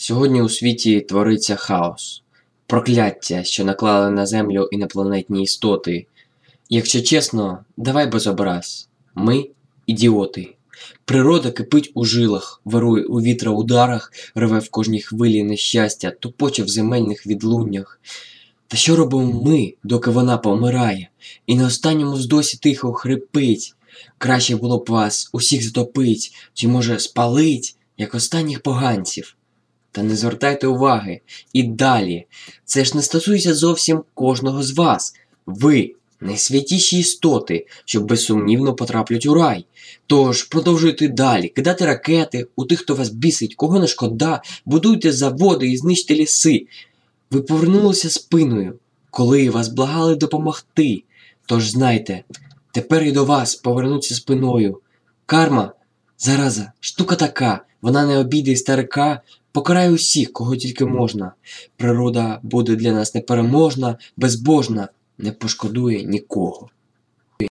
Сьогодні у світі твориться хаос. Прокляття, що наклали на землю інопланетні істоти. Якщо чесно, давай без образ. Ми – ідіоти. Природа кипить у жилах, вирує у вітроударах, реве в кожній хвилі нещастя, тупоче в земельних відлуннях. Та що робимо ми, доки вона помирає, і на останньому вздосі тихо хрипить? Краще було б вас усіх затопить, чи може спалить, як останніх поганців. Та не звертайте уваги. І далі. Це ж не стосується зовсім кожного з вас. Ви – найсвятіші істоти, що безсумнівно потраплять у рай. Тож продовжуйте далі, кидати ракети у тих, хто вас бісить, кого не шкода, будуйте заводи і знищте ліси. Ви повернулися спиною, коли вас благали допомогти. Тож знайте, тепер і до вас повернуться спиною. Карма – зараза, штука така, вона не обійде й старика, покарає усіх, кого тільки можна. Природа буде для нас непереможна, безбожна, не пошкодує нікого.